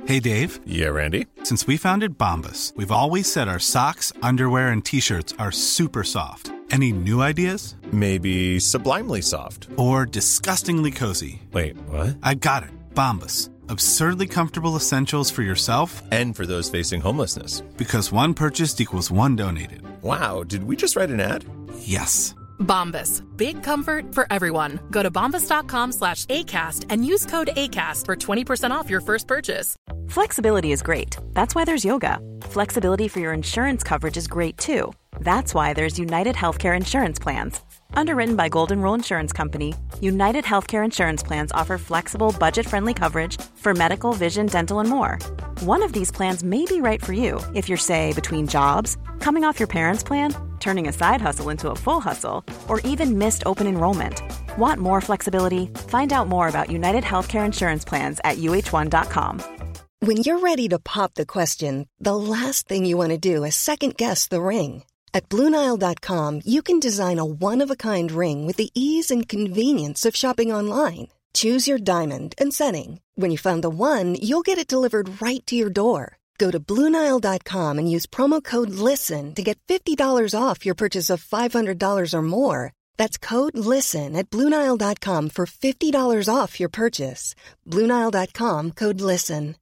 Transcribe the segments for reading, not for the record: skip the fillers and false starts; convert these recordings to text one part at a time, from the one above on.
Hey, Dave. Yeah, Randy. Since we founded Bombas, we've always said our socks, underwear, and T-shirts are super soft. Any new ideas? Maybe sublimely soft. Or disgustingly cozy. Wait, what? I got it. Bombas. Absurdly comfortable essentials for yourself And for those facing homelessness. Because one purchased equals one donated. Wow, did we just write an ad? Yes. Bombas. Big comfort for everyone. Go to bombas.com/ACAST and use code ACAST for 20% off your first purchase. Flexibility is great. That's why there's yoga. Flexibility for your insurance coverage is great too. That's why there's United Healthcare Insurance Plans. Underwritten by Golden Rule Insurance Company, United Healthcare Insurance Plans offer flexible, budget-friendly coverage for medical, vision, dental, and more. One of these plans may be right for you if you're, say, between jobs, coming off your parents' plan, turning a side hustle into a full hustle, or even missed open enrollment. Want more flexibility? Find out more about United Healthcare Insurance Plans at uh1.com. When you're ready to pop the question, the last thing you want to do is second-guess the ring. At BlueNile.com, you can design a one-of-a-kind ring with the ease and convenience of shopping online. Choose your diamond and setting. When you find the one, you'll get it delivered right to your door. Go to BlueNile.com and use promo code LISTEN to get $50 off your purchase of $500 or more. That's code LISTEN at BlueNile.com for $50 off your purchase. BlueNile.com, code LISTEN.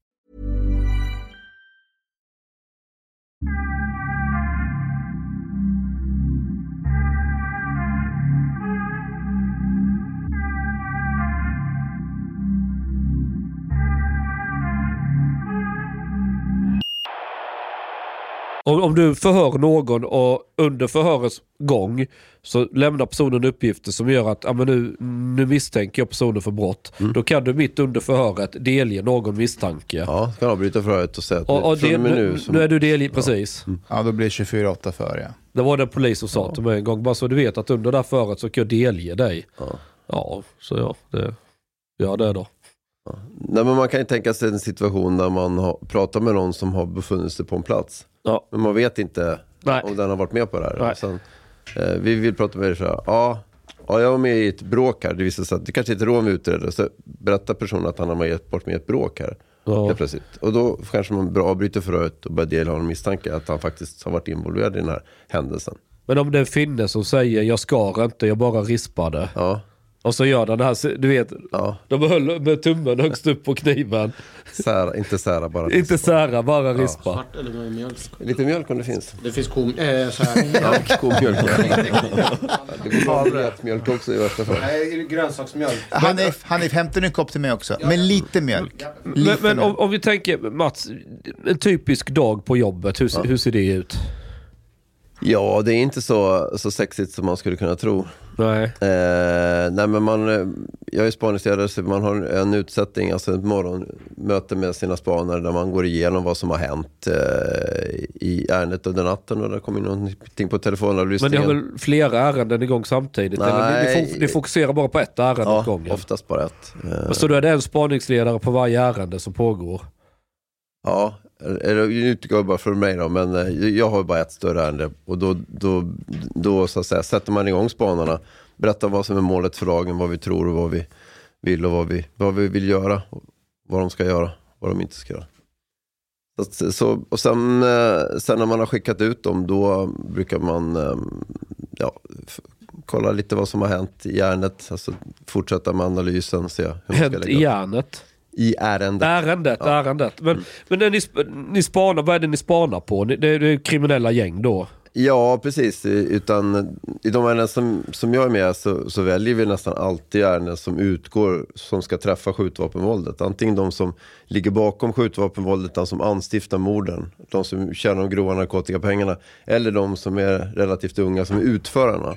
Om du förhör någon och under förhörets gång så lämnar personen uppgifter som gör att nu misstänker jag personen för brott. Då kan du mitt under förhöret delge någon misstanke. Ja, kan avbryta förhöret och säga att nu är du delge, precis. Ja, då blir det 24/8 för, ja. Det var det polis som sa till mig en gång. Bara så du vet att under det här förhöret så kan jag delge dig. Ja, det är då. Nej, men man kan ju tänka sig en situation där man pratar med någon som har befunnit sig på en plats. Ja. Men man vet inte om den har varit med på det här. Sen, vi vill prata med dig så här. Ja, jag var med i ett bråk här. Det visar sig att det kanske inte är rån utredare. Så berättar personen att han har varit med i ett bråk här. Ja. Plötsligt. Och då kanske man avbryter förhöret och börjar dela en misstanke att han faktiskt har varit involverad i den här händelsen. Men om det är en finne som säger jag skar inte, jag bara rispade. Ja. Och så gör den här, du vet, de höll med tummen högst upp på kniven. Inte sära, bara rispa. Inte sära, bara rispa. Svart eller med mjölk. Lite mjölk om det finns. Det finns komjölk. Det går mjölk också i värsta fall. Nej, grönsaksmjölk. Han hämtar en kopp till mig också, men lite mjölk. Men om vi tänker, Mats, en typisk dag på jobbet, hur ser det ut? Ja, det är inte så sexigt som man skulle kunna tro. Nej. Nej, men jag är spaningsledare, så man har en utsättning, alltså ett morgonmöte med sina spanare där man går igenom vad som har hänt i ärendet under natten, och det kommer in någonting på telefonen. Men det har väl flera ärenden igång samtidigt? Nej. Eller ni fokuserar bara på ett ärende åt gången? Ja, oftast bara ett. Så då är det en spaningsledare på varje ärende som pågår? Ja, eller utgår bara för mig då, men jag har bara ett större ärende, och då så att säga, sätter man igång spanarna, berättar vad som är målet för dagen, vad vi tror och vad vi vill och vad vi vill göra, vad de ska göra, vad de inte ska göra. Och sen när man har skickat ut dem, då brukar man kolla lite vad som har hänt i ärendet, alltså fortsätta med analysen, se hur man ska lägga upp. I ärendet? I ärendet. Ärendet. Men när ni spanar, vad är det ni spanar på? Det är kriminella gäng då? Ja, precis. Utan i de ärenden som jag är med så väljer vi nästan alltid ärenden som ska träffa skjutvapenvåldet. Antingen de som ligger bakom skjutvapenvåldet, de som anstiftar morden, de som tjänar de grova narkotikapengarna, eller de som är relativt unga, som är utförarna.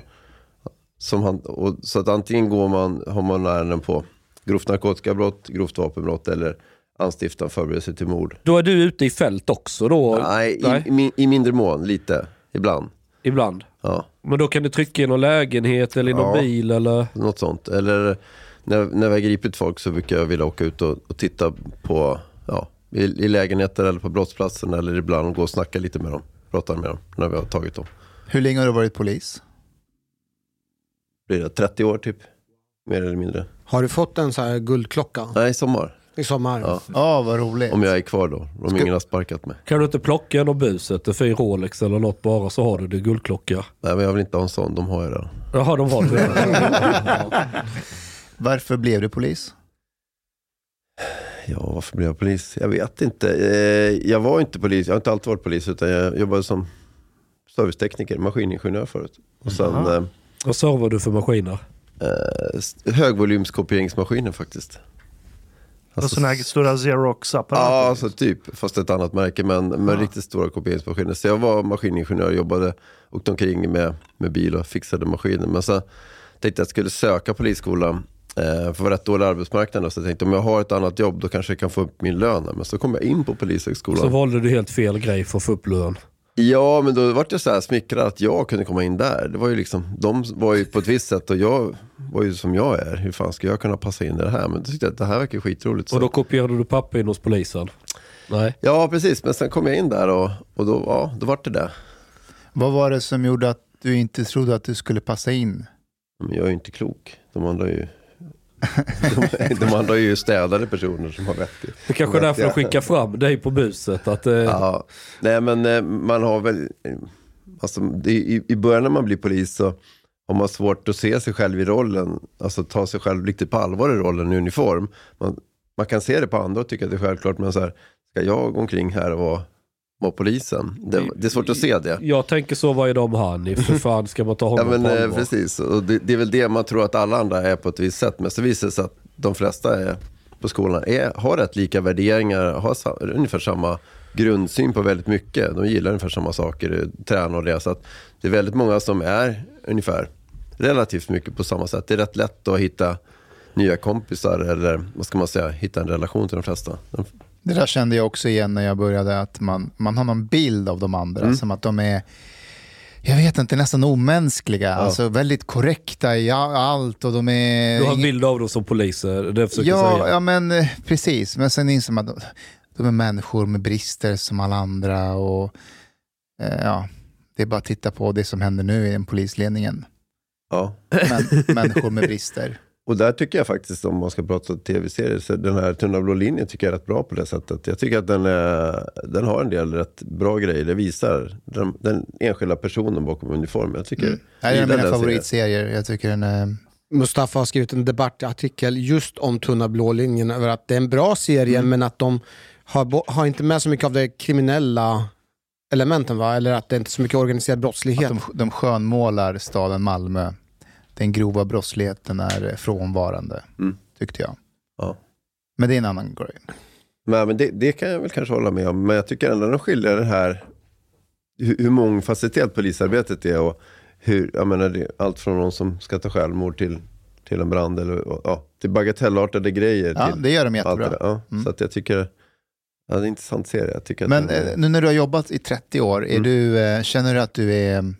Så att antingen har man ärenden på grovt narkotikabrott, grovt vapenbrott eller anstiftan förberedelse till mord. Då är du ute i fält också då? Nej. I mindre mån, lite. Ibland. Ja. Men då kan du trycka i någon lägenhet eller i någon bil eller? Något sånt. Eller när vi har gripit folk så brukar jag vilja åka ut och titta på i lägenheter eller på brottsplatsen, eller ibland gå och snacka lite med dem. Prata med dem när vi har tagit dem. Hur länge har du varit polis? Blir det 30 år typ. Mer eller mindre. Har du fått en så här guldklocka? Nej, sommar. i sommar. Ja, vad roligt. Om jag är kvar då. Om ingen har sparkat mig. Kan du inte plocka en av buset, en fin Rolex eller något bara, så har du det guldklocka? Nej, men jag vill inte ha en sån. De har ju det. Jaha, de har det. Varför blev du polis? Ja, varför blev jag polis? Jag vet inte. Jag var inte polis. Jag har inte alltid varit polis, utan jag jobbade som servicetekniker, maskiningenjör förut. Och sen... Vad servar du för maskiner? Högvolymskopieringsmaskiner faktiskt. Alltså sådana här stora Xerox-apparater? Ja, alltså typ. Fast ett annat märke, men riktigt stora kopieringsmaskiner. Så jag var maskiningenjör och jobbade, åkte omkring med bil och fixade maskiner. Men så tänkte jag att jag skulle söka polisskolan för rätt dålig arbetsmarknad. Så jag tänkte, om jag har ett annat jobb, då kanske jag kan få upp min lön. Men så kom jag in på polishögskolan. Så valde du helt fel grej för att få upp lön. Ja, men då var jag så här smickrad att jag kunde komma in där. Det var ju liksom, de var ju på ett visst sätt och jag var ju som jag är. Hur fan ska jag kunna passa in i det här? Men då tyckte jag att det här verkar skitroligt. Så. Och då kopierade du papper in hos polisen? Nej. Ja, precis. Men sen kom jag in där och då var det. Vad var det som gjorde att du inte trodde att du skulle passa in? Men jag är ju inte klok. De andra är ju städade personer som har vettigt. Det kanske är därför de skickar fram dig på buset. Att, Ja, nej men man har väl... Alltså, i början när man blir polis så har man svårt att se sig själv i rollen. Alltså ta sig själv riktigt på allvar i rollen i uniform. Man kan se det på andra och tycka att det är självklart. Men så här, ska jag gå omkring här och vara polisen? Det är svårt att se det. Jag tänker så varje dag med han. För fan ska man ta honom på allvar? Precis. Och det är väl det man tror att alla andra är på ett visst sätt. Men så visar det sig att de flesta på skolan har rätt lika värderingar. Har ungefär samma grundsyn på väldigt mycket. De gillar ungefär samma saker. Träna och det. Så att det är väldigt många som är ungefär relativt mycket på samma sätt. Det är rätt lätt att hitta nya kompisar. Eller vad ska man säga? Hitta en relation till de flesta. Det där kände jag också igen när jag började, att man har någon bild av de andra som att de är, jag vet inte, nästan omänskliga, alltså väldigt korrekta i allt, och de är... Du har en bild av dem som poliser, det försöker säga. Ja, men precis, men sen inser man att de är människor med brister som alla andra, och det är bara att titta på det som händer nu i den polisledningen. Ja. Människor med brister. Och där tycker jag faktiskt, om man ska prata tv-serier, så den här Tunna blå linjen tycker jag är rätt bra på det sättet. Jag tycker att den har en del rätt bra grejer. Det visar den enskilda personen bakom uniformen. Jag tycker det är en av mina favoritserier. Jag tycker den är... Mustafa har skrivit en debattartikel just om Tunna blå linjen, över att det är en bra serie, men att de har inte med så mycket av det kriminella elementen, va? Eller att det inte är så mycket organiserad brottslighet. Att de skönmålar staden Malmö. Den grova brottsligheten är frånvarande, tyckte jag. Ja. Men det är en annan grej. Men det kan jag väl kanske hålla med om. Men jag tycker ändå de skiljer det här, hur mångfacetterat polisarbetet är, och hur, jag menar, det, allt från någon som ska ta självmord till en brand, eller till bagatellartade grejer. Ja, till det gör de jättebra. Så att jag tycker, det är en intressant serie. Jag tycker men nu när du har jobbat i 30 år, känner du att du är...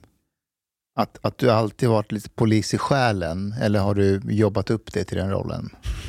Att du alltid varit lite polis i själen, eller har du jobbat upp det till den rollen?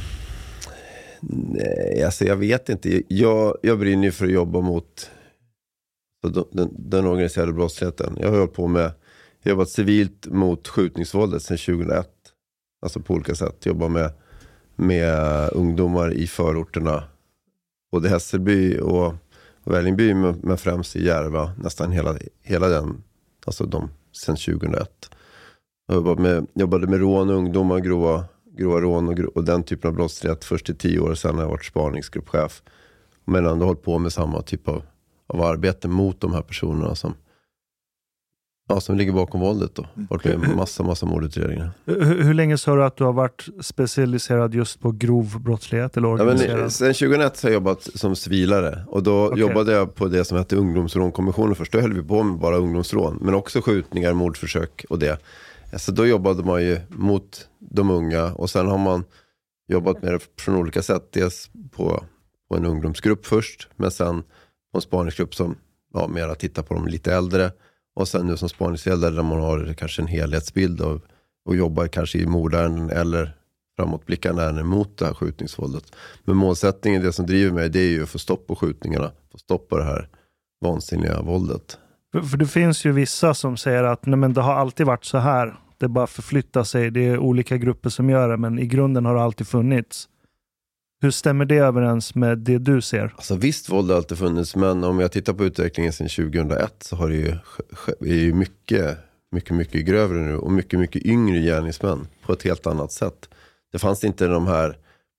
Nej, alltså jag vet inte. Jag brinner ju för att jobba mot den organiserade brottsligheten. Jag har jobbat civilt mot skjutningsvåldet sedan 2001. Alltså på olika sätt. Jobba med ungdomar i förorterna. Både Hässelby och Vällingby, men främst i Järva. Nästan hela den, alltså de sedan 2001. Jag jobbade med rån och ungdomar, grova rån och den typen av brottslighet först i 10 år. Sen har jag varit spaningsgruppchef. Men ändå hållit på med samma typ av arbete mot de här personerna som ligger bakom våldet då. Varit med massa mordutredningar. Hur länge sa du att du har varit specialiserad just på grov brottslighet eller organiserad? Sen 2001 har jag jobbat som civilare, och då jobbade jag på det som hette ungdomsrånkommissionen först. Då höll vi på med bara ungdomsrån, men också skjutningar, mordförsök och det. Så då jobbade man ju mot de unga, och sen har man jobbat med det från olika sätt. Dels på en ungdomsgrupp först, men sen på en spaningsgrupp som mera tittar på de lite äldre. Och sen nu som spaningsledare där man har kanske en helhetsbild av, och jobbar kanske i mordärenden eller framåtblickande ärenden mot det här skjutningsvåldet. Men målsättningen, det som driver mig, det är ju att få stopp på skjutningarna. Få stopp på det här vansinniga våldet. För det finns ju vissa som säger att nej, men det har alltid varit så här. Det bara förflyttar sig. Det är olika grupper som gör det, men i grunden har det alltid funnits. Hur stämmer det överens med det du ser? Alltså visst, våld har alltid funnits, men om jag tittar på utvecklingen sedan 2001 så har det ju mycket grövre nu och mycket yngre gärningsmän på ett helt annat sätt. Det fanns inte de här,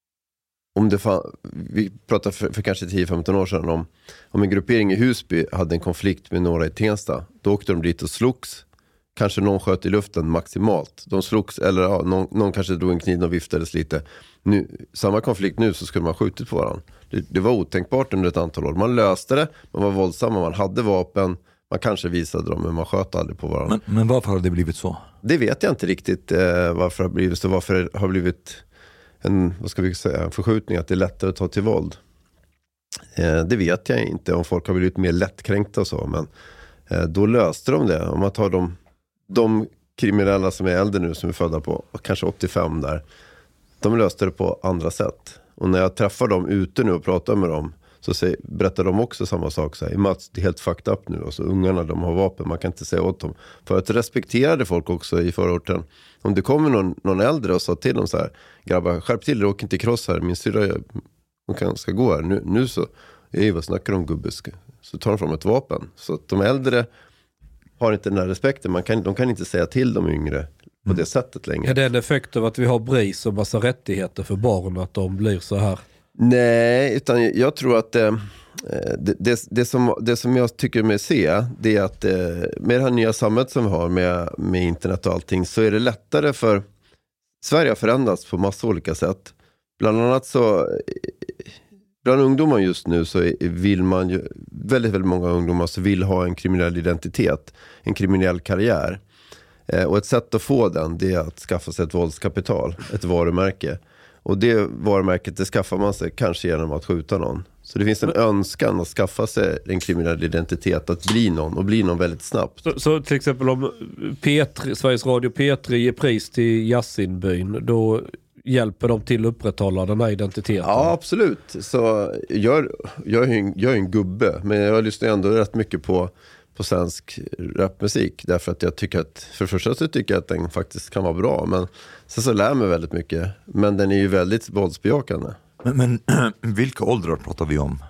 vi pratade för kanske 10-15 år sedan om en gruppering i Husby hade en konflikt med några i Tensta. Då åkte de dit och slogs. Kanske någon sköt i luften maximalt. De slogs, eller någon kanske drog en kniv och viftades lite. Samma konflikt nu så skulle man skjutit på varandra. Det var otänkbart under ett antal år. Man löste det, man var våldsamma, man hade vapen, man kanske visade dem, men man sköt aldrig på varandra. Men varför har det blivit så? Det vet jag inte riktigt varför det har blivit så. Varför det har blivit en förskjutning att det är lättare att ta till våld. Det vet jag inte, om folk har blivit mer lättkränkta och så, men då löste de det. Om man tar de kriminella som är äldre nu, som är födda på kanske 85 där, de löste det på andra sätt. Och när jag träffar dem ute nu och pratar med dem, så berättar de också samma sak. Så här, Mats, det är helt fucked up nu. Alltså, ungarna, de har vapen, man kan inte säga åt dem. För att respekterade folk också i förorten. Om det kommer någon äldre och sa till dem så här: grabbar, skärp till er, åk inte kross här. Min syrra, hon ska gå här. Nu så, vad snackar de gubbe? Så tar de fram ett vapen. Så att de äldre har inte den här respekten. De kan inte säga till de yngre på det sättet längre. Är det en effekt av att vi har BRIS och massa rättigheter för barn, att de blir så här? Nej, utan jag tror att det som jag tycker mig se, det är att med det här nya samhället som vi har med internet och allting, så är det lättare för Sverige har förändrats på massa olika sätt. Bland annat så bland ungdomar just nu så vill man ju, väldigt många ungdomar så vill ha en kriminell identitet, en kriminell karriär. Och ett sätt att få den, det är att skaffa sig ett våldskapital, ett varumärke. Och det varumärket, det skaffar man sig kanske genom att skjuta någon. Så det finns en önskan att skaffa sig en kriminell identitet, att bli någon och bli någon väldigt snabbt. Så till exempel om P3, Sveriges Radio P3 ger pris till Yasinbyn, då hjälper de till att upprätthålla den här identiteten? Ja, absolut. Så jag är en gubbe, men jag lyssnar ändå rätt mycket på svensk rapmusik, därför att jag tycker att, för det första så tycker jag att den faktiskt kan vara bra, men sen så lär mig väldigt mycket, men den är ju väldigt våldsbejakande. Men vilka åldrar pratar vi om?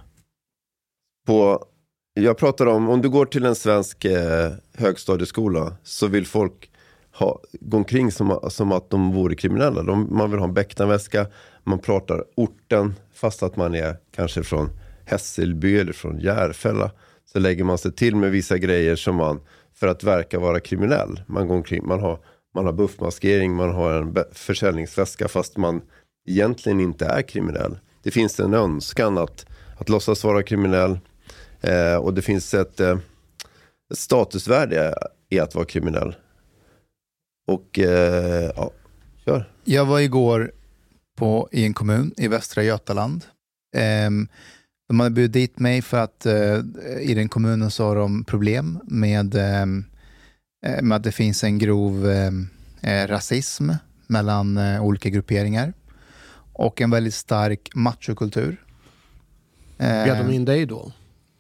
Jag pratar om du går till en svensk högstadieskola, så vill folk gå omkring som att de vore kriminella. Man vill ha en bäcknarväska, man pratar orten fast att man är kanske från Hässelby eller från Järfälla. Så lägger man sig till med vissa grejer som man, för att verka vara kriminell. Man går omkring, man har buffmaskering, man har en försäljningsväska fast man egentligen inte är kriminell. Det finns en önskan att låtsas vara kriminell, och det finns ett statusvärde i att vara kriminell. Och ja, kör. Jag var igår i en kommun i Västra Götaland. De hade bjudit dit mig för att i den kommunen så har de problem med att det finns en grov rasism mellan olika grupperingar och en väldigt stark machokultur. Bjöd de in dig då?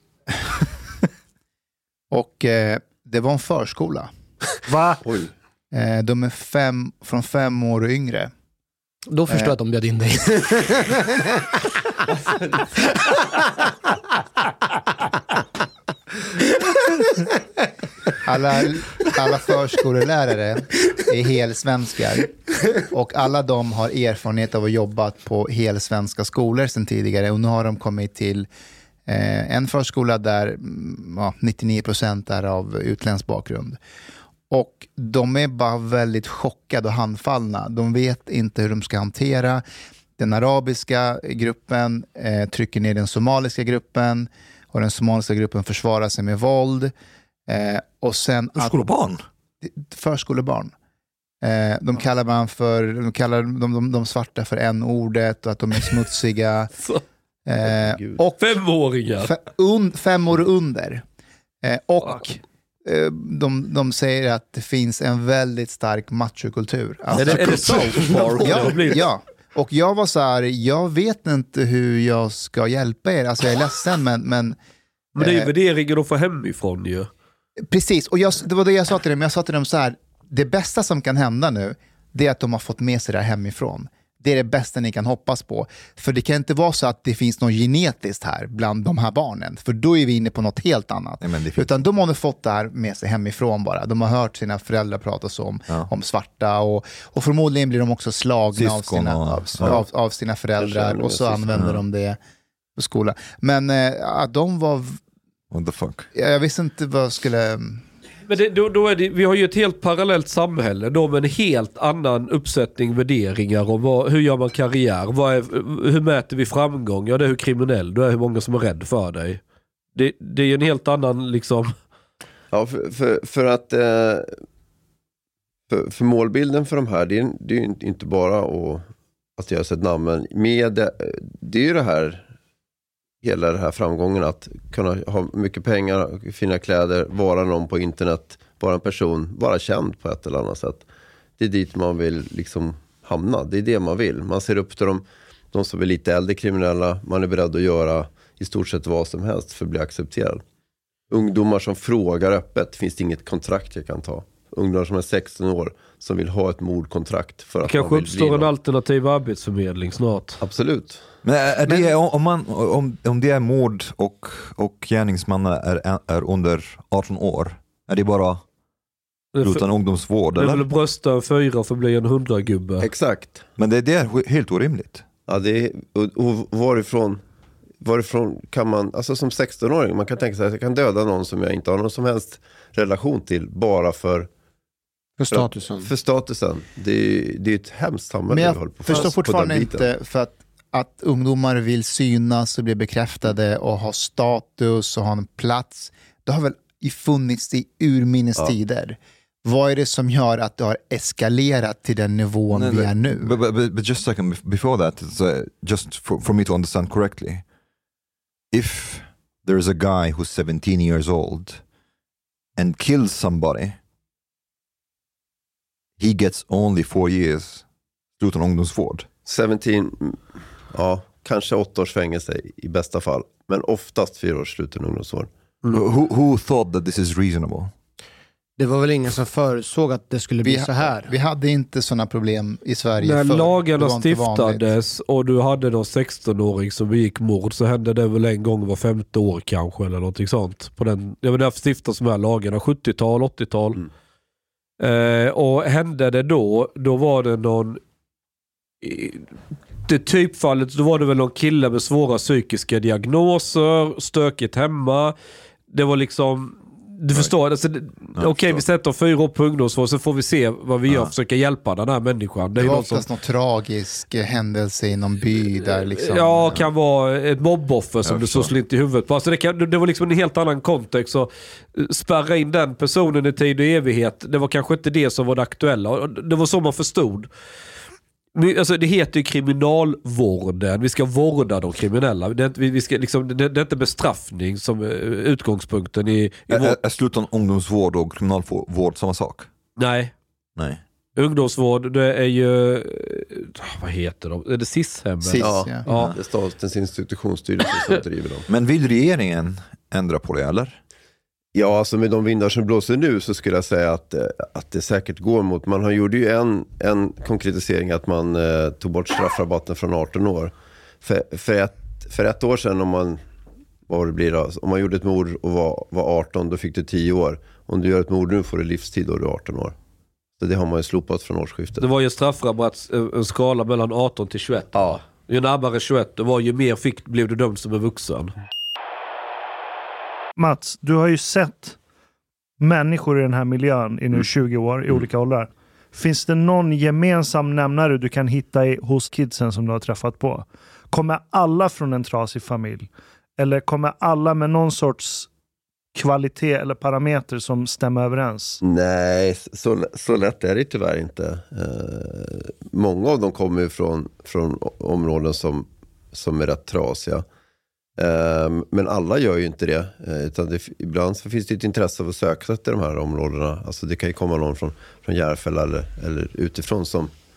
Och det var en förskola. Va? Oj. De är från 5 år och yngre. Då förstår jag att de bjöd in dig. Alla förskolelärare är helsvenskar. Och alla de har erfarenhet av att jobba på helsvenska skolor sedan tidigare. Och nu har de kommit till en förskola där 99% är av utländsk bakgrund. Och de är bara väldigt chockade och handfallna. De vet inte hur de ska hantera. Den arabiska gruppen trycker ner den somaliska gruppen. Och den somaliska gruppen försvarar sig med våld. Och sen förskolebarn? Förskolebarn. De kallar de svarta för n-ordet och att de är smutsiga. Och 5-åringar. 5 år under. Och de säger att det finns en väldigt stark machokultur. Alltså, är det South Park? Ja. Och jag var så här, jag vet inte hur jag ska hjälpa er. Alltså jag är ledsen, men det är ju värderingen att få hemifrån ju. Precis, och det var det jag sa till dem. Jag sa till dem så här, det bästa som kan hända nu, det är att de har fått med sig det här hemifrån. det är det bästa ni kan hoppas på. För det kan inte vara så att det finns något genetiskt här bland de här barnen. För då är vi inne på något helt annat. Utan de har fått det här med sig hemifrån bara. De har hört sina föräldrar prata så om svarta. Och förmodligen blir de också slagna av sina föräldrar. Och så använder de det på skolan. Men att de var... What the fuck? Jag visste inte vad jag skulle... Men då är det, vi har ju ett helt parallellt samhälle då med en helt annan uppsättning värderingar om hur gör man karriär, hur mäter vi framgång, ja det är hur kriminell du är, hur många som är rädd för dig. Det är ju en helt annan liksom... Ja, för att för målbilden för de här, det är ju inte bara att göra sig ett namn, men det är ju det här, hela den här framgången att kunna ha mycket pengar, fina kläder, vara någon på internet, vara en person, vara känd på ett eller annat sätt. Det är dit man vill liksom hamna. Det är det man vill. Man ser upp till de som är lite äldre kriminella. Man är beredd att göra i stort sett vad som helst för att bli accepterad. Ungdomar som frågar öppet, finns det inget kontrakt jag kan ta? Ungdomar som är 16 år som vill ha ett mordkontrakt för att kanske uppstår en alternativ arbetsförmedling snart. Absolut. Men är det, om det är mord och gärningsmannen är under 18 år, är det bara utan ungdomsvård? Det vill brösta 4 för att bli en 100-gubbe. Exakt. Men det är helt orimligt. Ja, det är, och varifrån kan man, alltså som 16-åring, man kan tänka sig att jag kan döda någon som jag inte har någon som helst relation till bara för statusen. För statusen. Det är ett hemskt samhälle. Men jag förstår fortfarande inte, för att ungdomar vill synas och bli bekräftade och ha status och ha en plats. Det har väl funnits i urminnes tider. Vad är det som gör att det har eskalerat till den nivån vi är nu? But just a second before that, just for me to understand correctly. If there is a guy who's 17 years old and kills somebody, he gets only 4 years utan ungdomsvård. 17, ja, kanske 8 års fängelse i bästa fall, men oftast 4 års sluten ungdomsvård. Who thought that this is reasonable? Det var väl ingen som förutsåg att det skulle bli så här. Vi hade inte sådana problem i Sverige. När lagarna stiftades och du hade någon 16-åring som begick mord, så hände det väl en gång var 5:e år kanske eller någonting sånt. Det var därför stiftas de här lagarna, 70-tal, 80-tal. Och hände det då var det någon... Det typfallet, då var det väl någon kille med svåra psykiska diagnoser, stökigt hemma. Det var liksom... Du förstår, alltså, okej, vi sätter 4 år på ungdomsvård, så får vi se vad vi gör, försöka hjälpa den här människan. Det var oftast någon tragisk händelse i någon by där liksom... Ja, kan vara ett mobboffer som du så slint i huvudet på. Alltså det var liksom en helt annan kontext, så spärra in den personen i tid och evighet, det var kanske inte det som var det aktuella. Det var så man förstod. Alltså, det heter ju kriminalvården. Vi ska vårda de kriminella. Det är inte bestraffning som utgångspunkten i Är sluten ungdomsvård och kriminalvård samma sak? Nej. Ungdomsvård, det är ju... Vad heter de? Är det SIS-hem? Ja. Det är Statens institutionsstyrelse som driver dem. Men vill regeringen ändra på det, eller? Ja, alltså med de vindar som blåser nu så skulle jag säga att det säkert går mot... Man gjorde ju en konkretisering att man tog bort straffrabatten från 18 år. För ett år sedan, om man gjorde ett mord och var 18, då fick du 10 år. Om du gör ett mord nu får du livstid och du är 18 år. Så det har man ju slopat från årsskiftet. Det var ju straffrabatt, en skala mellan 18 till 21. Ja. Ju närmare 21, det var ju mer blev du dömd som en vuxen. Mats, du har ju sett människor i den här miljön i nu 20 år i olika åldrar. Finns det någon gemensam nämnare du kan hitta hos kidsen som du har träffat på? Kommer alla från en trasig familj? Eller kommer alla med någon sorts kvalitet eller parameter som stämmer överens? Nej, så lätt är det tyvärr inte. Många av dem kommer ju från områden som är rätt trasiga. Men alla gör ju inte det, utan ibland så finns det ett intresse av att söka sig till de här områdena. Alltså det kan ju komma någon från Järfälla eller utifrån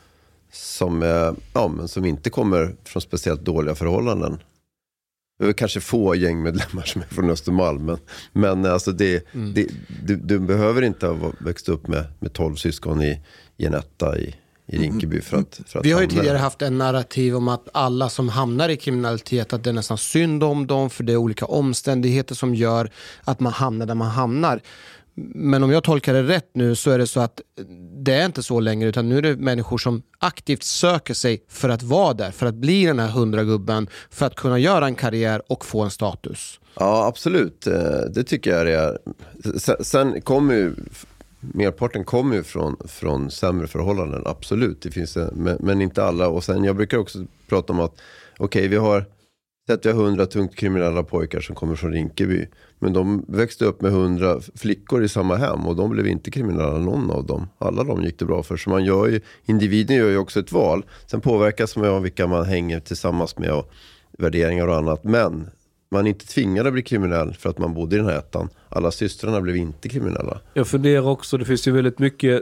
som inte kommer från speciellt dåliga förhållanden. Det är kanske få gängmedlemmar som är från Östermalm, men alltså du behöver inte ha växt upp med 12 syskon i en etta Rinkeby för att vi har ju hamna tidigare där. haft en narrativ om att alla som hamnar i kriminalitet, att det är nästan synd om dem för det är olika omständigheter som gör att man hamnar där man hamnar. Men om jag tolkar det rätt nu så är det så att det är inte så längre, utan nu är det människor som aktivt söker sig för att vara där, för att bli den här 100-gubben, för att kunna göra en karriär och få en status. Ja, absolut. Det tycker jag det är. Sen kommer ju merparten kommer ju från sämre förhållanden, absolut. Det finns, men inte alla. Och sen jag brukar också prata om att okej, vi har 100 tungt kriminella pojkar som kommer från Rinkeby. Men de växte upp med 100 flickor i samma hem och de blev inte kriminella, någon av dem. Alla de gick det bra för. Så individen gör ju också ett val. Sen påverkas man av vilka man hänger tillsammans med och värderingar och annat. Men man är inte tvingad att bli kriminell för att man bodde i den här ettan. Alla systrarna blev inte kriminella. Jag funderar också, det finns ju väldigt mycket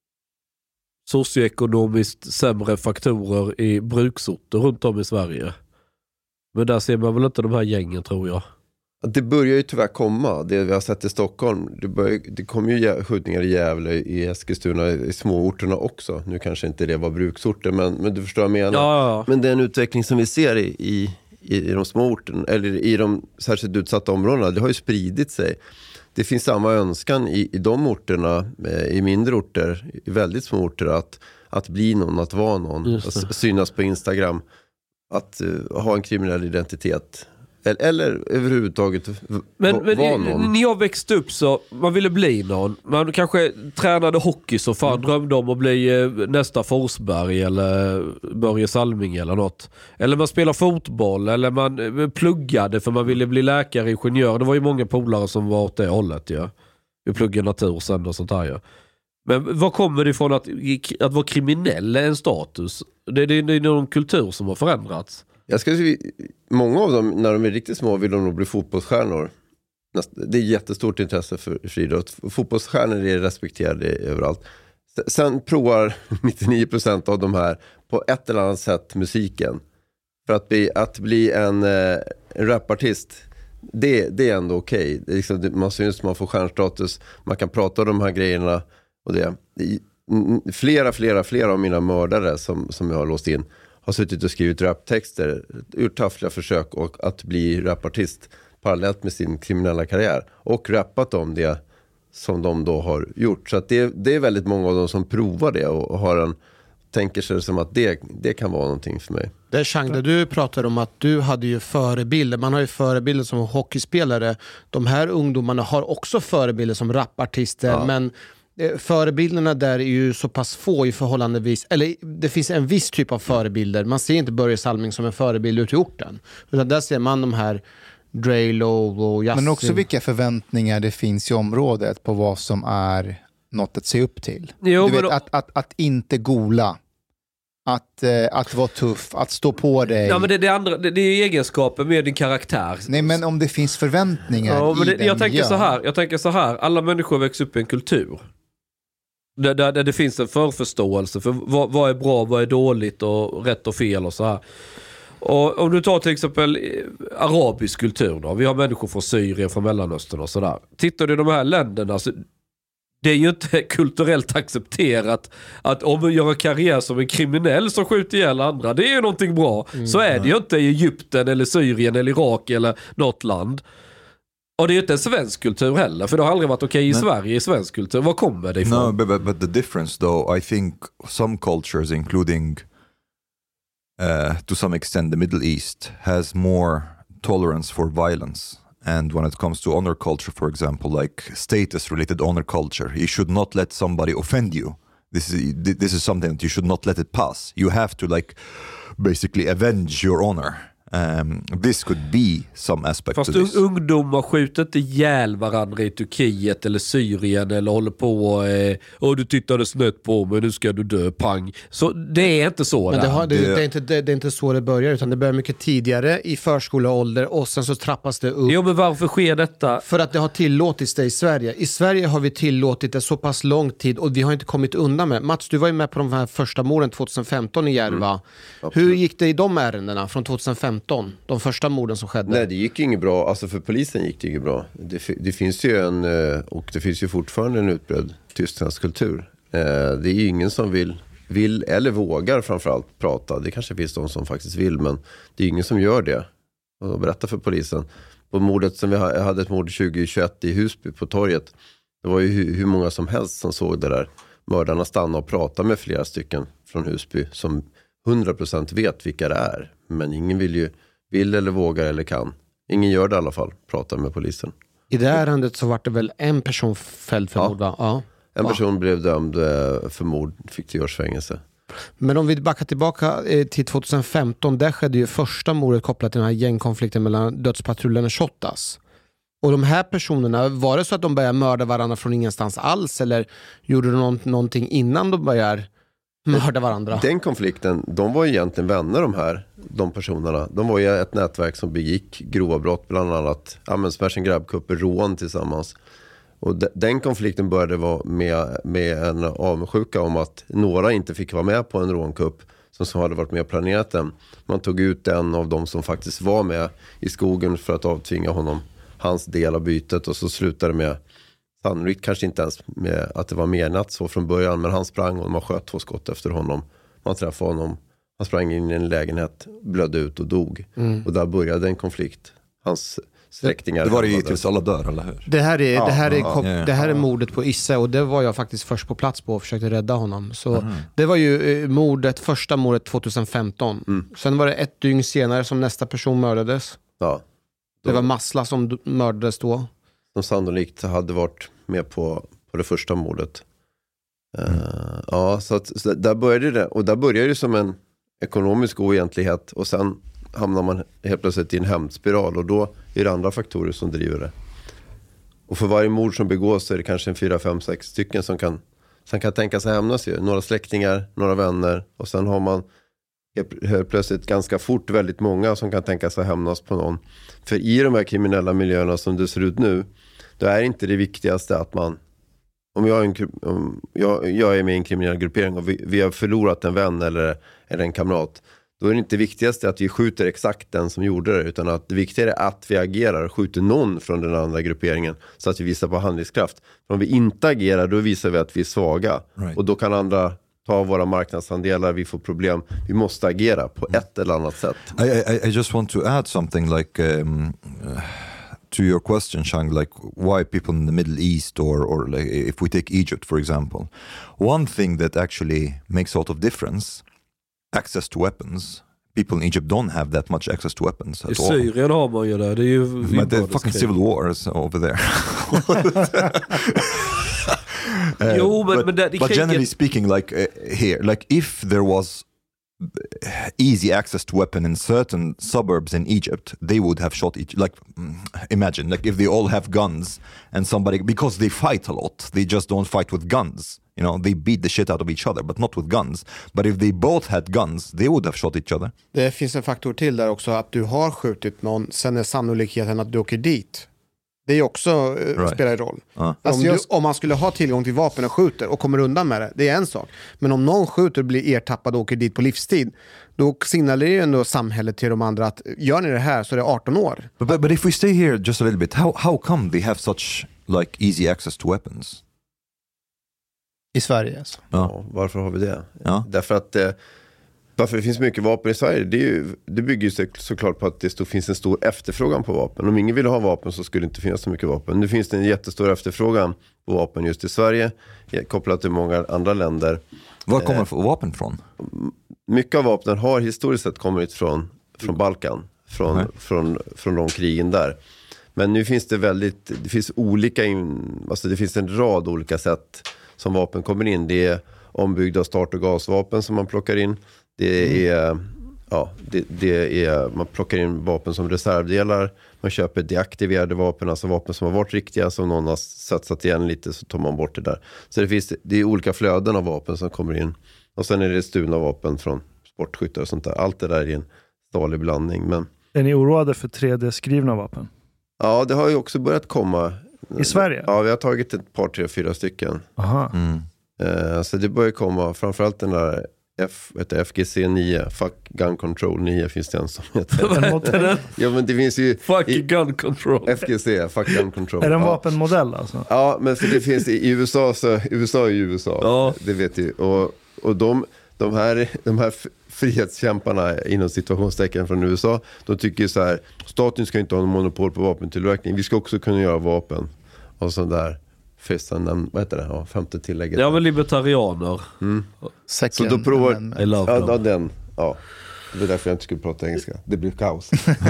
socioekonomiskt sämre faktorer i bruksorter runt om i Sverige. Men där ser man väl inte de här gängen, tror jag. Det börjar ju tyvärr komma. Det vi har sett i Stockholm. Det kommer ju skjutningar i Gävle, i Eskilstuna, i småorterna också. Nu kanske inte det var bruksorter, men du förstår vad jag menar. Ja. Men det är en utveckling som vi ser i de små orterna, eller i de särskilt utsatta områdena. Det har ju spridit sig. Det finns samma önskan i de orterna, i mindre orter, i väldigt små orter, att bli någon, att vara någon. Att synas på Instagram. Att ha en kriminell identitet. Eller överhuvudtaget vara någon. När jag växte upp så man ville bli någon. Man kanske tränade hockey så fan drömde om att bli nästa Forsberg eller Börje Salming eller något. Eller man spelar fotboll eller man pluggade för man ville bli läkare, ingenjör. Det var ju många polare som var åt det hållet. Ja. Vi pluggade natur sen och sånt här. Ja. Men vad kommer det ifrån att vara kriminell är en status? Det är någon kultur som har förändrats. Jag ska säga, många av dem, när de är riktigt små, vill de nog bli fotbollsstjärnor. Det är jättestort intresse för friidrott. Fotbollsstjärnor är respekterade överallt. Sen provar 99% av de här på ett eller annat sätt musiken. För att bli en rapartist, det är ändå okej. Det är liksom, man syns, man får stjärnstatus, man kan prata om de här grejerna. Och flera av mina mördare som jag har låst in har suttit och skrivit raptexter, urtaffliga försök och att bli rapartist parallellt med sin kriminella karriär och rappat om det som de då har gjort. Så att det är väldigt många av dem som provar det och tänker sig som att det kan vara någonting för mig. Det är Chang, där du pratar om att du hade ju förebilder. Man har ju förebilder som hockeyspelare. De här ungdomarna har också förebilder som rapartister, men förebilderna där är ju så pass få i förhållandevis, eller det finns en viss typ av förebilder. Man ser inte Börje Salming som en förebild ute i orten, utan där ser man de här Drelo och Yasin. Men också vilka förväntningar det finns i området på vad som är något att se upp till. Jo, du vet, att inte gola, att vara tuff, att stå på dig. Ja, men det är egenskaper med din karaktär. Nej, men om det finns förväntningar jag tänker så här, alla människor växer upp i en kultur där det finns en förförståelse för vad är bra, vad är dåligt och rätt och fel och så här. Och om du tar till exempel arabisk kultur då, vi har människor från Syrien, från Mellanöstern och sådär. Tittar du i de här länderna så det är ju inte kulturellt accepterat att om man gör en karriär som en kriminell som skjuter ihjäl andra, det är ju någonting bra. Så är det ju inte i Egypten eller Syrien eller Irak eller något land. Och det är ju inte en svensk kultur heller, för det har aldrig varit okej i Sverige i svensk kultur. Var kommer det ifrån? No, but the difference though, I think some cultures, including to some extent the Middle East, has more tolerance for violence. And when it comes to honor culture, for example, like status-related honor culture, you should not let somebody offend you. This is something that you should not let it pass. You have to basically avenge your honor. This could be some aspect fast to this. Ungdomar skjuter inte ihjäl varandra i Turkiet eller Syrien eller håller på och du tittade snett på mig, nu ska du dö, pang. Så det är inte så. Men det är inte så det börjar, utan det börjar mycket tidigare i förskoleålder och sen så trappas det upp. Jo, men varför sker detta? För att det har tillåtits det i Sverige. I Sverige har vi tillåtit det så pass lång tid och vi har inte kommit undan med. Mats, du var ju med på de här första morden 2015 i Järva. Hur gick det i de ärendena från 2015? De första morden som skedde. Nej, det gick ju inget bra. Alltså för polisen gick det inget bra. Det finns ju och det finns ju fortfarande en utbredd tystnadskultur. Det är ju ingen som vill vill eller vågar framförallt prata. Det kanske finns de som faktiskt vill, men det är ingen som gör det. Och berätta för polisen. På mordet som jag hade ett mord 2021 i Husby på torget. Det var ju hur många som helst som såg det där. Mördarna stannar och pratar med flera stycken från Husby som 100% vet vilka det är. Men ingen vill eller vågar eller kan. Ingen gör det i alla fall, pratar med polisen. I det ärendet så var det väl en person fälld för mord, va? Ja. En person blev dömd för mord, fick 10 års fängelse. Men om vi backar tillbaka till 2015, där skedde ju första mordet kopplat till den här gängkonflikten mellan dödspatrullen och Shottaz. Och de här personerna, var det så att de började mörda varandra från ingenstans alls, eller gjorde de någonting innan de började mörda varandra? Den konflikten, de var egentligen vänner de personerna. De var ju ett nätverk som begick grova brott, bland annat smash and grab-kupper, rån tillsammans. Och den konflikten började vara med en avundsjuka om att några inte fick vara med på en rånkupp som hade varit med planerat den. Man tog ut en av dem som faktiskt var med i skogen för att avtvinga honom hans del av bytet, och så slutade det med, sannolikt kanske inte ens med att det var menat så från början, men han sprang och man sköt 2 skott efter honom. Man träffade honom, han sprang in i en lägenhet, blödde ut och dog. Och där började en konflikt. Hans släktingar. Det var det ju tills alla dör, eller hur? Det här är mordet på Isse, och det var jag faktiskt först på plats på och försökte rädda honom. Så det var ju första mordet 2015. Sen var det 1 dygn senare som nästa person mördades. Ja. Det var Masla som mördades då. Som sannolikt hade varit med på det första mordet. Så där började det. Och där började det som en ekonomisk oegentlighet. Och sen hamnar man helt plötsligt i en hämndspiral. Och då är det andra faktorer som driver det. Och för varje mord som begås så är det kanske 4, 5, 6 stycken som kan tänka sig hämnas ju. Några släktingar, några vänner. Och sen har man helt plötsligt ganska fort väldigt många som kan tänka sig hämnas på någon. För i de här kriminella miljöerna som det ser ut nu, då är inte det viktigaste att man, om jag är med i en kriminell gruppering och vi har förlorat en vän eller en kamrat, då är det inte viktigast att vi skjuter exakt den som gjorde det, utan att det viktiga är att vi agerar och skjuter någon från den andra grupperingen så att vi visar på handlingskraft. För om vi inte agerar, då visar vi att vi är svaga. Right. Och då kan andra ta våra marknadsandelar, vi får problem. Vi måste agera på ett eller annat sätt. I just want to add something like to your question, Chang, like why people in the Middle East or like if we take Egypt, for example. One thing that actually makes a lot of difference, access to weapons. People in Egypt don't have that much access to weapons at all. I Syrien har man ju det är ju but the fucking civil wars over there. But generally speaking, like here, like if there was easy access to weapon in certain suburbs in Egypt, they would have shot each. Like imagine, like if they all have guns and somebody, because they fight a lot, they just don't fight with guns. You know, they beat the shit out of each other, but not with guns. But if they both had guns, they would have shot each other. Det finns en faktor till där också, att du har skjutit någon, sen är sannolikheten att du åker dit. Det är också spelar roll. Om man skulle ha tillgång till vapen och skjuter och kommer undan med det, det är en sak. Men om någon skjuter och blir ertappad och åker dit på livstid, då signalerar ju ändå samhället till de andra att gör ni det här så är det 18 år. But if we stay here just a little bit, how come they have such like easy access to weapons? I Sverige alltså. Ja, varför har vi det? Ja. Därför att varför det finns mycket vapen i Sverige, det bygger ju såklart på att det finns en stor efterfrågan på vapen. Om ingen vill ha vapen så skulle det inte finnas så mycket vapen. Nu finns det en jättestor efterfrågan på vapen just i Sverige, kopplat till många andra länder. Var kommer vapen från? Mycket av vapnen har historiskt sett kommit från Balkan, från de krigen där. Men nu finns det finns det finns en rad olika sätt som vapen kommer in. Det är ombyggda start- och gasvapen som man plockar in. Det är man plockar in vapen som reservdelar. Man köper deaktiverade vapen, alltså vapen som har varit riktiga, som någon har satsat igen lite, så tar man bort det där. Så det är olika flöden av vapen som kommer in. Och sen är det stulna vapen från sportskyttar och sånt där. Allt det där är en stalig blandning. Men är ni oroade för 3D-skrivna vapen? Ja, det har ju också börjat komma. I Sverige? Ja, vi har tagit ett par, 3, 4 stycken. Aha. Så det börjar komma, framförallt den där FGC 9, Fuck Gun Control 9 finns det en som heter. Ja, men det finns ju Fuck Gun Control. FGC, Fuck Gun Control. Är det en vapenmodell alltså? Ja, men för det finns i USA, så USA är ju USA. Ja. Det vet ju. Och Och de här frihetskämparna inom situationstecken från USA, de tycker så här: staten ska inte ha någon monopol på vapentillverkning. Vi ska också kunna göra vapen. Och sån där vad heter det? Ja, femte tillägget. Ja, men libertarianer. Så då provar den. Ja. Det är därför jag inte skulle prata engelska. Det blir kaos.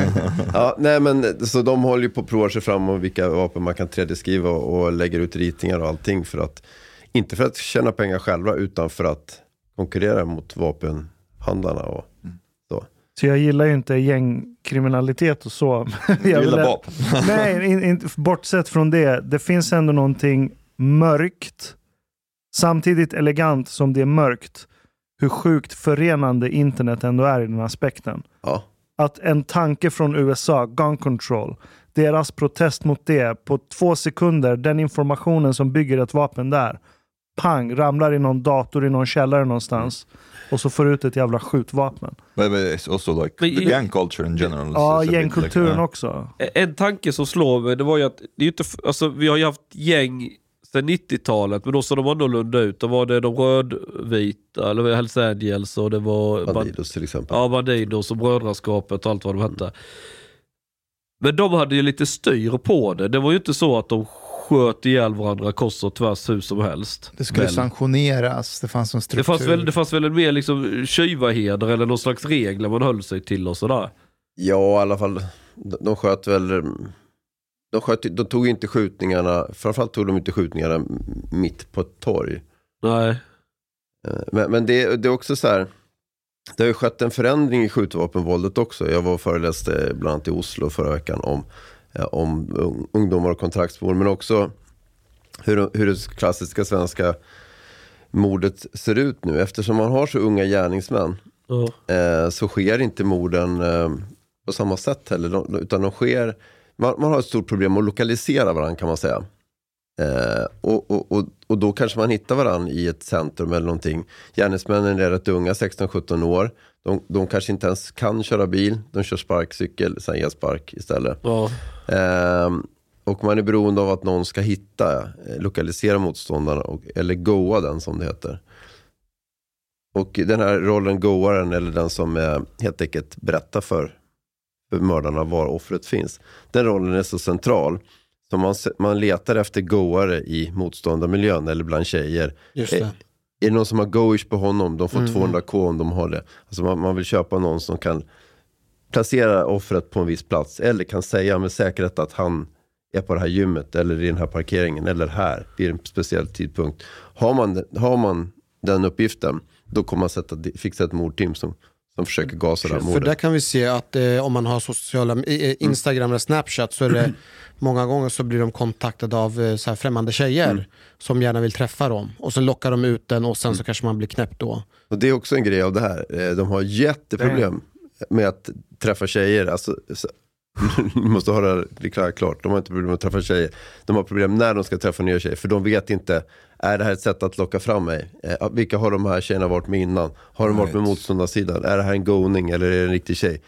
Så de håller ju på att prova sig fram om vilka vapen man kan 3D-skriva och lägger ut ritningar och allting inte för att tjäna pengar själva, utan för att konkurrera mot vapenhandlarna och så. Så jag gillar ju inte gängkriminalitet och så. Jag gillar vapen. Nej, inte bortsett från det. Det finns ändå någonting mörkt, samtidigt elegant som det är mörkt. Hur sjukt förenande internet ändå är i den aspekten. Ja. Att en tanke från USA, gun control, deras protest mot det, på 2 sekunder, den informationen som bygger ett vapen där, pang, ramlar i någon dator i någon källare någonstans och så får ut ett jävla skjutvapen. But it's also like the gang culture in general. Ja, gängkulturen också. En tanke som slår mig, det var ju att det är inte, alltså, vi har ju haft gäng sedan 90-talet, men då såg de annorlunda ut. Då var det de rödvita, eller Hells Angels, och det var Bandidos till exempel. Ja, Bandidos och Brödraskapet och allt vad de hette. Men de hade ju lite styr på det. Det var ju inte så att de sköt ihjäl varandra kors och tvärs hur som helst. Det skulle sanktioneras, det fanns en struktur. Det fanns väl en mer liksom tjuvaheder eller någon slags regler man höll sig till och sådär. Ja, i alla fall. De sköt väl... De tog inte skjutningarna, framförallt tog de inte skjutningarna mitt på ett torg. Nej. Men det är också så här, det har ju skett en förändring i skjutvapenvåldet också. Jag var och föreläste bland annat i Oslo förra veckan om ungdomar och kontraktsmord, men också hur det klassiska svenska mordet ser ut nu. Eftersom man har så unga gärningsmän så sker inte morden på samma sätt heller, utan de sker... Man har ett stort problem att lokalisera varandra, kan man säga. Och då kanske man hittar varandra i ett centrum eller någonting. Gärningsmännen är rätt unga, 16-17 år. De kanske inte ens kan köra bil. De kör sparkcykel, sen elspark istället. Och man är beroende av att någon ska lokalisera motståndarna eller goa den, som det heter. Och den här rollen, goaren, eller den som helt enkelt berättar för mördarna var offret finns. Den rollen är så central. Så man letar efter goare i motståndarmiljön eller bland tjejer. Just det. Är det någon som har goish på honom? De får 200k om de har det. Alltså man vill köpa någon som kan placera offret på en viss plats. Eller kan säga med säkerhet att han är på det här gymmet. Eller i den här parkeringen. Eller här. Vid en speciell tidpunkt. Har man den uppgiften, då kommer man fixa ett mordteam som försöker gasa det här mordet. För där kan vi se att om man har sociala Instagram eller Snapchat, så är det många gånger så blir de kontaktade av så här främmande tjejer som gärna vill träffa dem. Och så lockar de ut den och sen så kanske man blir knäppt då. Och det är också en grej av det här. De har jätteproblem med att träffa tjejer. Alltså, ni måste höra det klart. De har inte problem med att träffa tjejer. De har problem när de ska träffa nya tjejer. För de vet inte, är det här ett sätt att locka fram mig? Vilka har de här tjejerna varit med innan? Har de varit med motståndarsidan? Är det här en goning eller är det en riktig tjej?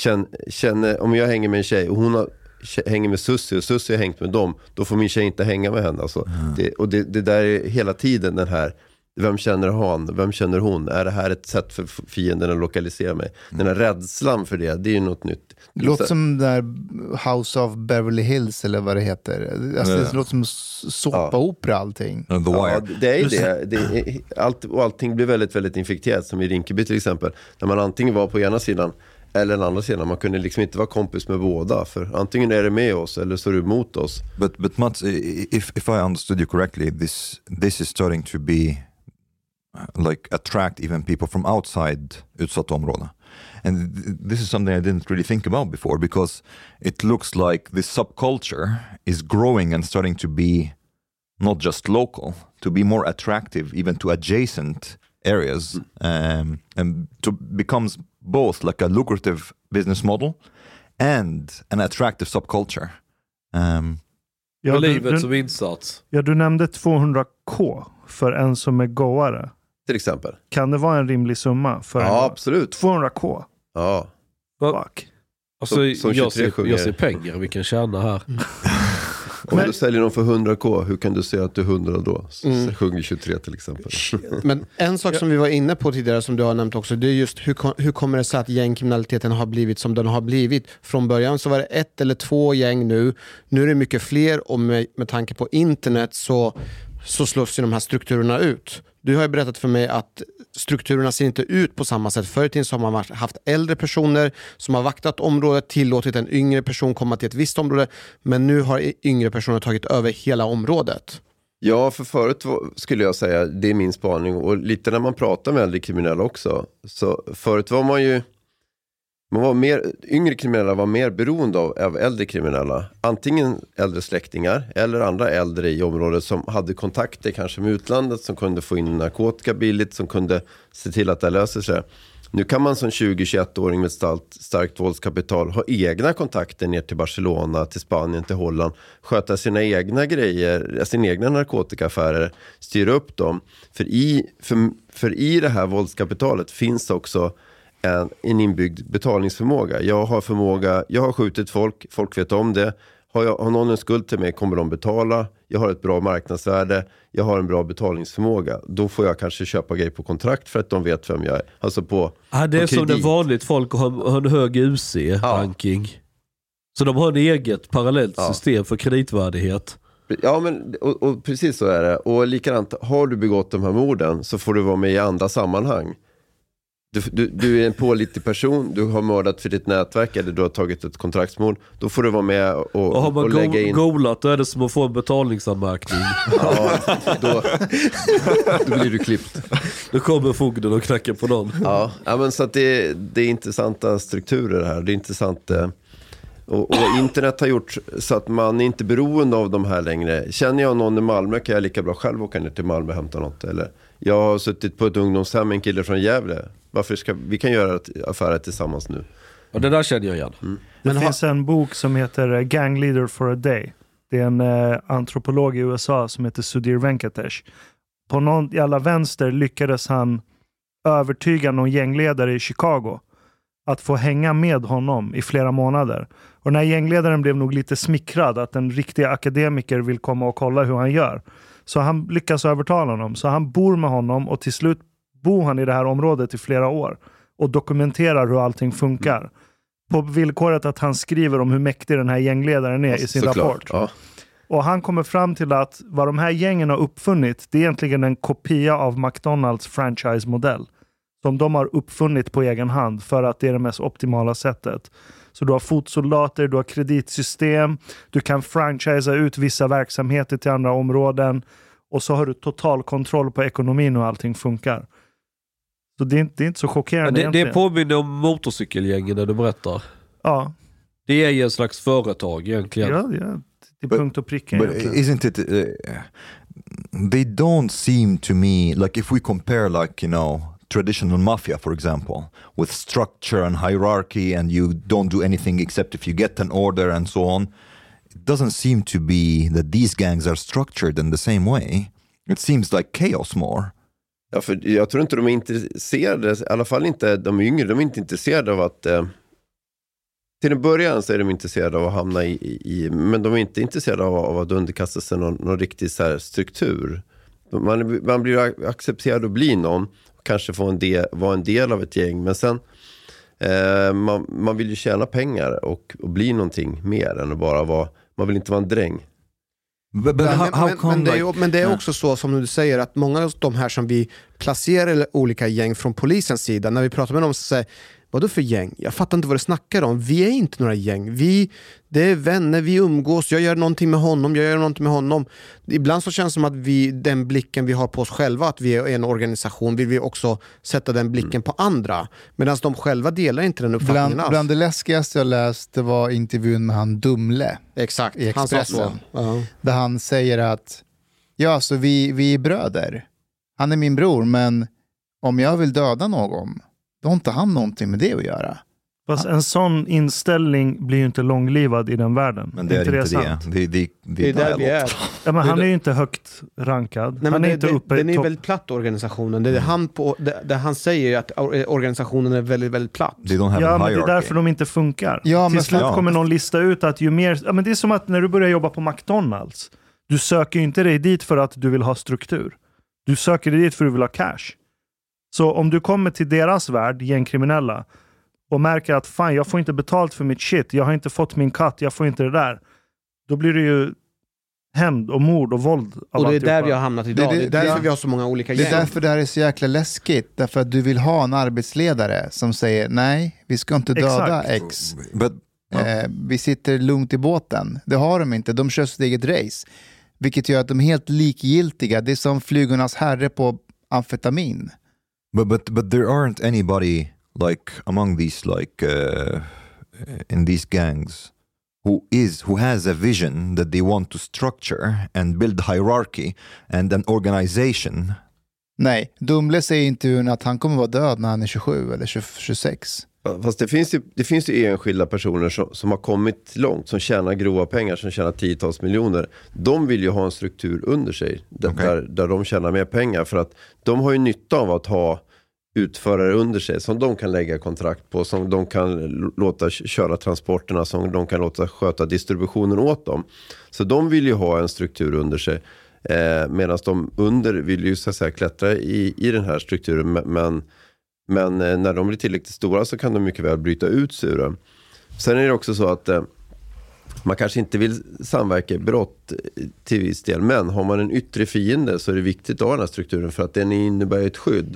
Om jag hänger med en tjej och hon hänger med Sussi och Sussi har hängt med dem, då får min tjej inte hänga med henne. Alltså. Det där är hela tiden den här, vem känner han? Vem känner hon? Är det här ett sätt för fienden att lokalisera mig? Den här rädslan för det är ju något nytt. Det låter som där House of Beverly Hills eller vad det heter. Alltså, det låter som såpaopera allting. Det är det. Allting blir väldigt, väldigt infekterat, som i Rinkeby till exempel. När man antingen var på ena sidan eller den andra sidan. Man kunde liksom inte vara kompis med båda. För antingen är det med oss eller så är det mot oss. But Mats, if I understood you correctly, this is starting to be like attract even people from outside utsatta områden. And this is something I didn't really think about before, because it looks like this subculture is growing and starting to be not just local, to be more attractive even to adjacent areas, and to becomes both like a lucrative business model and an attractive subculture. Ja, livet som insats. Ja, du nämnde 200k för en som är goare. Till exempel. Kan det vara en rimlig summa? För absolut. 200k? Ja. Fuck. Alltså, jag ser pengar vi kan tjäna här. Om du säljer dem för 100k, hur kan du säga att du är 100 då? Sjunger 23 till exempel. Men en sak som vi var inne på tidigare, som du har nämnt också, det är just hur kommer det sig att gängkriminaliteten har blivit som den har blivit. Från början så var det 1 eller 2 gäng nu är det mycket fler, och med tanke på internet så slås ju de här strukturerna ut. Du har ju berättat för mig att strukturerna ser inte ut på samma sätt. Förr i tiden så har man haft äldre personer som har vaktat området, tillåtit en yngre person komma till ett visst område, men nu har yngre personer tagit över hela området. Ja, för förut skulle jag säga, det är min spaning, och lite när man pratar med äldre kriminella också, så förut var yngre kriminella var mer beroende av äldre kriminella. Antingen äldre släktingar eller andra äldre i området som hade kontakter kanske med utlandet, som kunde få in narkotika billigt, som kunde se till att det löser sig. Nu kan man som 20-21-åring med starkt våldskapital ha egna kontakter ner till Barcelona, till Spanien, till Holland, sköta sina egna grejer, sina egna narkotikaaffärer, styra upp dem. För i det här våldskapitalet finns också en inbyggd betalningsförmåga. Jag har skjutit folk vet om det. Har någon en skuld till mig kommer de betala. Jag har ett bra marknadsvärde. Jag har en bra betalningsförmåga. Då får jag kanske köpa grejer på kontrakt för att de vet vem jag är. Alltså det är som det vanligt folk har en hög UC-ranking. Ja. Så de har en eget parallellt system för kreditvärdighet. Ja, men och precis så är det. Och likadant, har du begått de här morden så får du vara med i andra sammanhang. Du är en pålitlig person, du har mördat för ditt nätverk eller du har tagit ett kontraktsmord, då får du vara med och har man lägga in. Golat, då är det som att få en betalningsanmärkning. Ja, då blir du klippt. Då kommer fogden och knackar på någon. Ja, men så att det är intressanta strukturer här. Det är intressant. Och internet har gjort så att man är inte beroende av de här längre. Känner jag någon i Malmö kan jag lika bra själv åka ner till Malmö och hämta något. Eller jag har suttit på ett ungdomshem med en kille från Gävle. Vi kan göra affärer tillsammans nu. Och det där känner jag igen. Det finns en bok som heter Gang Leader for a Day. Det är en antropolog i USA som heter Sudhir Venkatesh. På någon jävla vänster lyckades han övertyga någon gängledare i Chicago att få hänga med honom i flera månader. Och den här gängledaren blev nog lite smickrad att en riktig akademiker vill komma och kolla hur han gör. Så han lyckas övertala honom. Så han bor med honom och till slut bor han i det här området i flera år och dokumenterar hur allting funkar. På villkoret att han skriver om hur mäktig den här gängledaren är i sin rapport. Ja. Och han kommer fram till att vad de här gängen har uppfunnit, det är egentligen en kopia av McDonalds franchise-modell som de har uppfunnit på egen hand för att det är det mest optimala sättet. Så du har fotsoldater, du har kreditsystem, du kan franchisea ut vissa verksamheter till andra områden och så har du total kontroll på ekonomin och allting funkar. Så det är inte så chockerande. Det påminner om motorcykelgängen när du berättar. Ja. Det är ju en slags företag egentligen. Ja, till punkt och pricka. But isn't it... they don't seem to me... Like if we compare like, traditional mafia, for example, with structure and hierarchy and you don't do anything except if you get an order and so on, it doesn't seem to be that these gangs are structured in the same way. It seems like chaos more. Ja, för jag tror inte de är intresserade, i alla fall inte de yngre, de är inte intresserade av att till en början så är de intresserade av att hamna i men de är inte intresserade av att underkasta sig någon riktig så här struktur. Man blir accepterad att bli någon, kanske få vara en del av ett gäng, men sen man vill ju tjäna pengar och bli någonting mer än att bara vara, man vill inte vara en dräng. Men det är också så som du säger att många av de här som vi placerar olika gäng från polisens sida, när vi pratar med dem så säger vadå för gäng? Jag fattar inte vad du snackar om. Vi är inte några gäng. Det är vänner, vi umgås. Jag gör någonting med honom. Ibland så känns det som att den blicken vi har på oss själva, att vi är en organisation, vill vi också sätta den blicken på andra. Medan de själva delar inte den uppfattningen alls. Bland det läskigaste jag läste var intervjun med han Dumle. Exakt, i Expressen. Han sa så. Där han säger att så vi är bröder. Han är min bror, men om jag vill döda någon, då har inte han någonting med det att göra. Fast en sån inställning blir ju inte långlivad i den världen. Men det är inte det. Det är där vi är. Ja, men han är ju inte högt rankad. Nej, han är inte uppe den i är topp. väldigt platt, organisationen. Det han säger att organisationen är väldigt, väldigt platt. Ja, men det är därför de inte funkar. Ja, till slut kommer någon lista ut att ju mer... Ja, men det är som att när du börjar jobba på McDonalds. Du söker ju inte dig dit för att du vill ha struktur. Du söker dig dit för att du vill ha cash. Så om du kommer till deras värld, gängkriminella, och märker att fan, jag får inte betalt för mitt shit, jag har inte fått min cut, jag får inte det där. Då blir det ju hämnd och mord och våld. Och det är där vi har hamnat idag. Det är därför vi har så många olika gäng. Det är därför det här är så jäkla läskigt. Därför att du vill ha en arbetsledare som säger nej, vi ska inte döda X. Vi sitter lugnt i båten. Det har de inte. De kör sitt eget race. Vilket gör att de är helt likgiltiga. Det är som flygornas herre på amfetamin. But there aren't anybody like among these in these gangs who has a vision that they want to structure and build hierarchy and an organization. Nej, Dumle säger inte att han kommer vara död när han är 27 eller 26. Fast det finns ju enskilda personer som har kommit långt, som tjänar grova pengar, som tjänar tiotals miljoner. De vill ju ha en struktur under sig där de tjänar mer pengar, för att de har ju nytta av att ha utförare under sig som de kan lägga kontrakt på, som de kan låta köra transporterna, som de kan låta sköta distributionen åt dem. Så de vill ju ha en struktur under sig, medan de under vill ju så att säga klättra i den här strukturen, men när de blir tillräckligt stora så kan de mycket väl bryta ut sig ur den. Sen är det också så att man kanske inte vill samverka i brott till viss del, men har man en yttre fiende så är det viktigt att ha den här strukturen, för att den innebär ett skydd.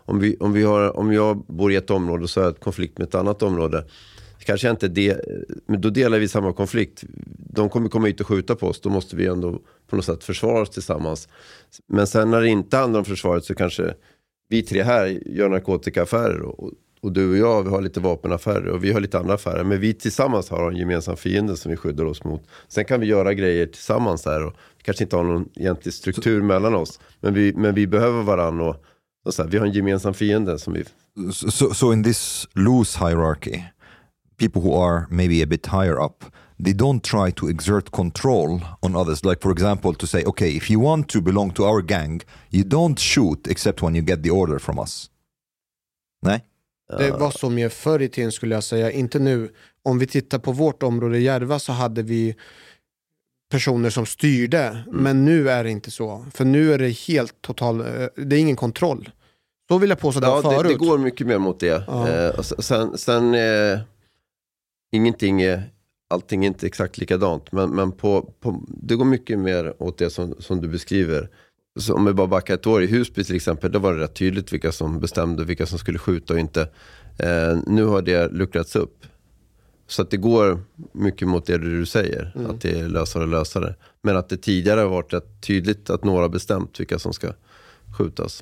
Om jag bor i ett område så har jag ett konflikt med ett annat område, kanske inte men då delar vi samma konflikt. De kommer komma ut och skjuta på oss, då måste vi ändå på något sätt försvara oss tillsammans. Men sen när det inte handlar om försvaret så kanske vi tre här gör narkotikaaffärer och du och jag, vi har lite vapenaffärer och vi har lite andra affärer, men vi tillsammans har en gemensam fiende som vi skyddar oss mot. Sen kan vi göra grejer tillsammans här och kanske inte ha någon egentlig struktur mellan oss, men vi behöver varandra och så här, vi har en gemensam fiende som vi... So in this loose hierarchy, people who are maybe a bit higher up, they don't try to exert control on others. Like, for example, to say, okay, if you want to belong to our gang, you don't shoot except when you get the order from us. Nej? Det var så mer förr i tiden, skulle jag säga. Inte nu. Om vi tittar på vårt område i Järva så hade vi personer som styrde. Men nu är det inte så. För nu är det helt det är ingen kontroll. Så vill jag påstå det förut. Det går mycket mer mot det. Ja. Sen allting är inte exakt likadant, men det går mycket mer åt det som du beskriver. Så om vi bara backar ett år i Husby till exempel, då var det rätt tydligt vilka som bestämde vilka som skulle skjuta och inte. Nu har det luckrats upp. Så att det går mycket mot det du säger, att det är lösare. Men att det tidigare har varit rätt tydligt att några bestämt vilka som ska skjutas.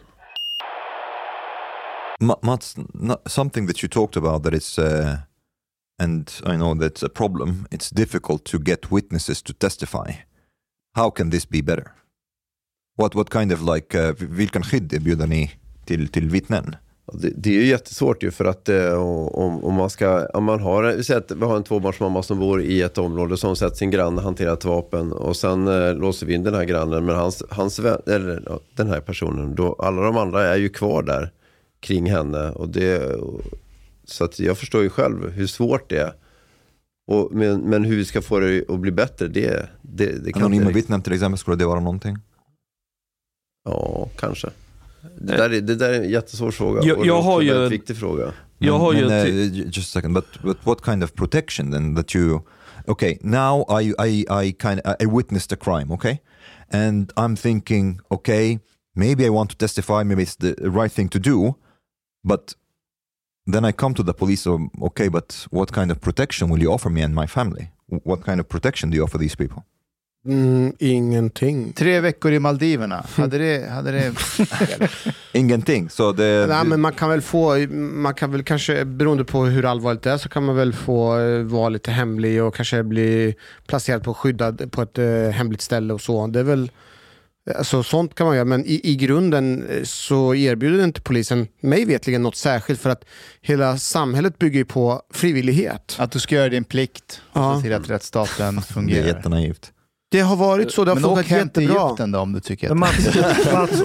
Mats, something that you talked about that is... and I know that's a problem. It's difficult to get witnesses to testify. How can this be better? What kind of vilken skydd erbjuder ni till vittnen? Det är ju jättesvårt ju, för att om man har, vi har en tvåbarnsmamma som bor i ett område som sett sin granne hantera ett vapen och sen låser vi in den här grannen, men hans eller den här personen, då alla de andra är ju kvar där kring henne så att jag förstår ju själv hur svårt det är. Men hur vi ska få det att bli bättre, det kan anonyma vittnen till exempel, skulle det vara någonting? Ja, kanske. Det där är en jättesvår fråga. Jag har ju en viktig fråga. Just a second, but what kind of protection then that you... Okay, now I witnessed a crime, okay? And I'm thinking, okay, maybe I want to testify, maybe it's the right thing to do, but then I come to the police, okay, but what kind of protection will you offer me and my family? What kind of protection do you offer these people? Ingenting. 3 veckor i Maldiverna. Hade det... Ingenting. Så det... Nej, men man kan väl kanske, beroende på hur allvarligt det är, så kan man väl få vara lite hemlig och kanske bli placerad skyddad på ett hemligt ställe och så. Det är väl Alltså, sånt kan man göra, men i grunden så erbjuder inte polisen mig vetligen något särskilt, för att hela samhället bygger ju på frivillighet. Att du ska göra din plikt och se till att rättsstaten fungerar. Det är jättenaivt. Det har varit så, det har funkat jättebra. Egypten då, om du tycker att... Mats,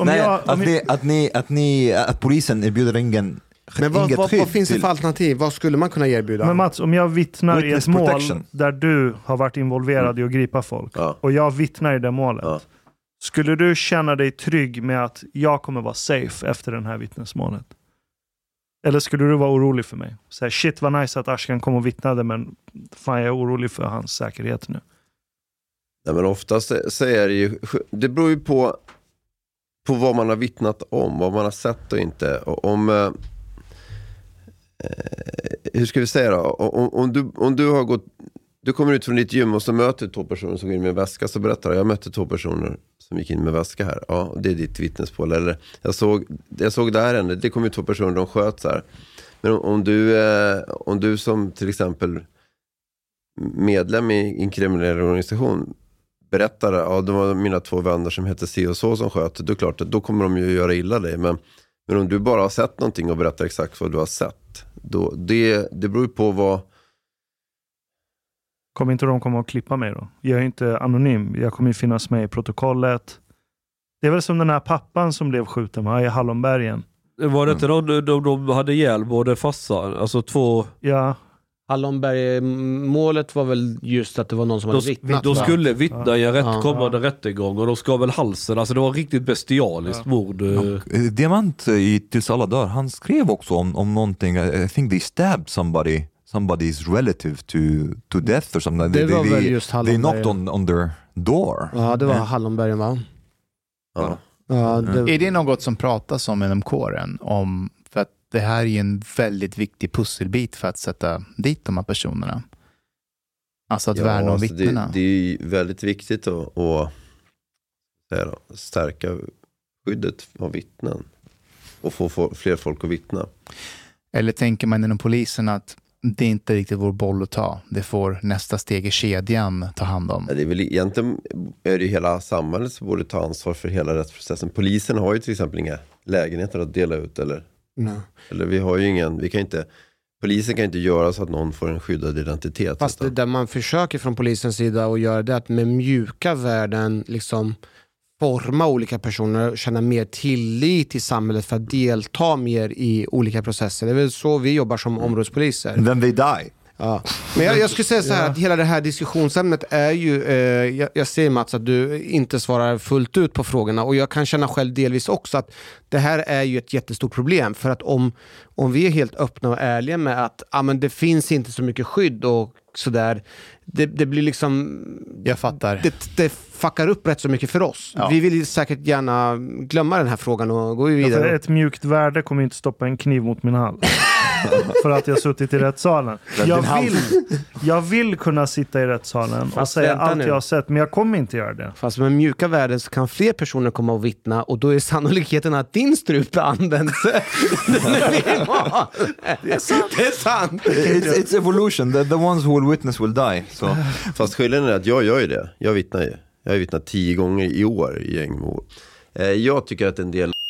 att polisen erbjuder ingen... Men vad finns det för alternativ? Vad skulle man kunna erbjuda? Men Mats, om jag vittnar i ett mål där du har varit involverad i att gripa folk och jag vittnar i det målet, skulle du känna dig trygg med att jag kommer vara safe efter den här vittnesmålet? Eller skulle du vara orolig för mig? Så shit vad nice att Ashkan kom och vittnade, men fan jag är orolig för hans säkerhet nu. Nej, men oftast så är det ju, det beror ju på vad man har vittnat om, vad man har sett och inte. Om hur ska vi säga då? Om du har gått, du kommer ut från ditt gym och så möter du 2 personer som går in med väska, så berättar jag mötte 2 personer som gick in med väska här. Ja, det är ditt vittnesmål. Eller jag såg det här hända, det kom ut 2 personer, de sköt så här. Men om du som till exempel medlem i en kriminell organisation berättar, ja, det var mina 2 vänner som hette C och så som sköt, då är klart att då kommer de ju göra illa dig. Men om du bara har sett någonting och berättar exakt vad du har sett, då, det beror ju på vad... Kommer inte de komma och klippa mig då? Jag är inte anonym, jag kommer ju finnas med i protokollet. Det är väl som den här pappan som blev skjuten i Hallonbergen. Var det inte de hade ihjäl både farsan, alltså 2... Ja. Hallonberg-målet var väl just att det var någon som hade vittnat. De skulle vittna i en kommande rättegång och de skar väl halsen. Alltså det var riktigt bestialiskt mord. Diamant tills alla dör, han skrev också om någonting. I think they stabbed somebody's relative to death or something. Det var väl just Hallonberg. They knocked on their door. Ja, det var Hallonbergen, va? Ja. Är det något som pratas om inom kåren? För att det här är en väldigt viktig pusselbit för att sätta dit de här personerna. Alltså att värna om vittnena. Det är väldigt viktigt att stärka skyddet av vittnen och få fler folk att vittna. Eller tänker man inom polisen att det är inte riktigt vår boll att ta. Det får nästa steg i kedjan ta hand om. Det är väl egentligen är det hela samhället som borde ta ansvar för hela rättsprocessen. Polisen har ju till exempel inga lägenheter att dela ut eller vi har ju ingen, polisen kan inte göra så att någon får en skyddad identitet. Fast det där man försöker från polisens sida att göra det, att med mjuka värden liksom forma olika personer och känna mer tillit till samhället för att delta mer i olika processer. Det är väl så vi jobbar som områdspoliser. Then they die. Ja. Men jag skulle säga så här att hela det här diskussionsämnet är ju, jag ser Mats att du inte svarar fullt ut på frågorna, och jag kan känna själv delvis också att det här är ju ett jättestort problem, för att om vi är helt öppna och ärliga med att men det finns inte så mycket skydd och sådär, det blir liksom, jag fattar. Det fuckar upp rätt så mycket för oss. Ja. Vi vill säkert gärna glömma den här frågan och gå vidare. Ett mjukt värde kommer inte stoppa en kniv mot min hals. För att jag suttit i rättssalen. Jag vill kunna sitta i rättssalen och säga allt jag har sett, men jag kommer inte göra det. Fast med mjuka värden så kan fler personer komma och vittna, och då är sannolikheten att din strupe används. Det är sant. It's evolution. The ones who will witness will die. So. Fast skillnaden är att jag gör ju det. Jag vittnar ju. Jag har vittnat 10 gånger i år i gängmord. Jag tycker att en del...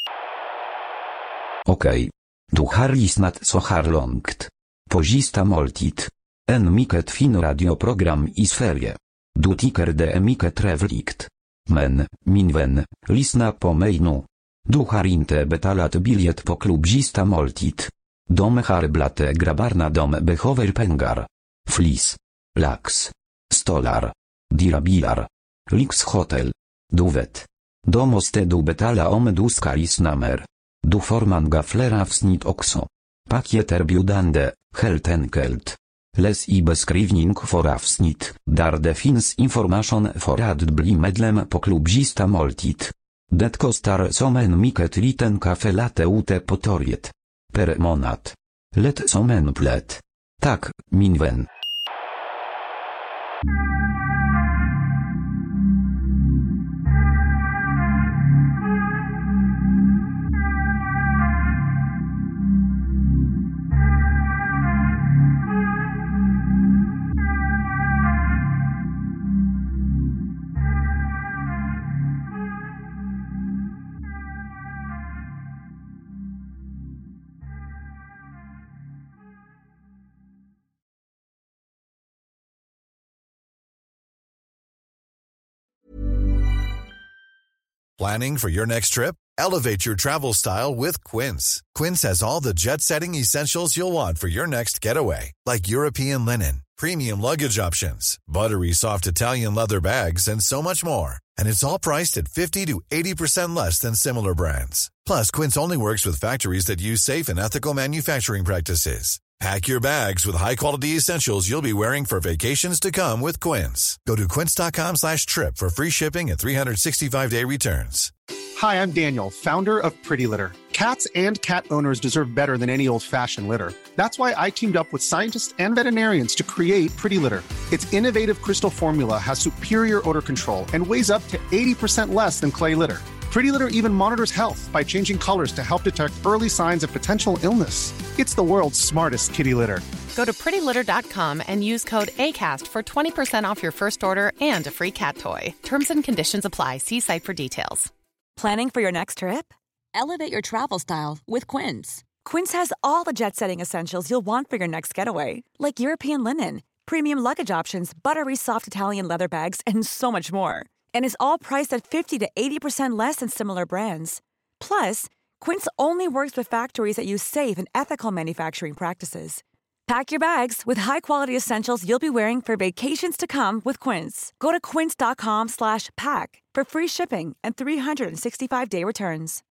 Okej. Du har lyssnat så här långt på Sista måltid. En mycket fin radioprogram i Sverige. Du tycker det är mycket trevligt. Men, min vän, lyssna på mig nu. Du har inte betalat biljett på klubb Sista måltid. De har blate grabbarna, de behöver pengar. Flis. Lax. Stolar. Dirabilar. Lyxhotel. Du vet. Då måste du betala om du ska lyssna mer. Du får många fler avsnitt också. Paket erbjudande, helt enkelt. Läs i beskrivning för avsnitt, där det finns information för att bli medlem på klubb Sista måltid. Det kostar som en mycket liten kaffe latte ute på torget. Per månad. Lätt som en plätt. Tack, min vän. Planning for your next trip? Elevate your travel style with Quince. Quince has all the jet-setting essentials you'll want for your next getaway, like European linen, premium luggage options, buttery soft Italian leather bags, and so much more. And it's all priced at 50 to 80% less than similar brands. Plus, Quince only works with factories that use safe and ethical manufacturing practices. Pack your bags with high-quality essentials you'll be wearing for vacations to come with Quince. Go to quince.com/trip for free shipping and 365-day returns. Hi, I'm Daniel, founder of Pretty Litter. Cats and cat owners deserve better than any old-fashioned litter. That's why I teamed up with scientists and veterinarians to create Pretty Litter. Its innovative crystal formula has superior odor control and weighs up to 80% less than clay litter. Pretty Litter even monitors health by changing colors to help detect early signs of potential illness. It's the world's smartest kitty litter. Go to prettylitter.com and use code ACAST for 20% off your first order and a free cat toy. Terms and conditions apply. See site for details. Planning for your next trip? Elevate your travel style with Quince. Quince has all the jet-setting essentials you'll want for your next getaway, like European linen, premium luggage options, buttery soft Italian leather bags, and so much more. And is all priced at 50 to 80% less than similar brands. Plus, Quince only works with factories that use safe and ethical manufacturing practices. Pack your bags with high-quality essentials you'll be wearing for vacations to come with Quince. Go to quince.com/pack for free shipping and 365-day returns.